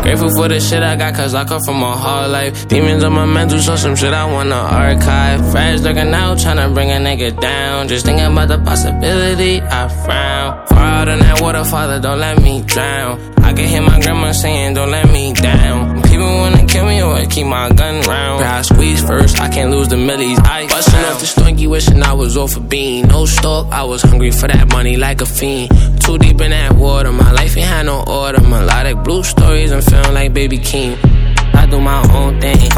Grateful for the shit I got, cause I come from a hard life. Demons on my mental, so some shit I wanna archive. Friends looking out, tryna bring a nigga down. Just thinking about the possibility, I frown. Far out in that water, Father, don't let me drown. I can hear my grandma saying, don't let me down. People wanna kill me, or keep my gun round. I squeeze first, I can't lose the millies. I bustin' off the stonky, wishing I was off a bean. No stalk, I was hungry for that money like a fiend. Too deep in that water, my life ain't had no order. Melodic blue stories, I'm feeling like Baby King. I do my own thing.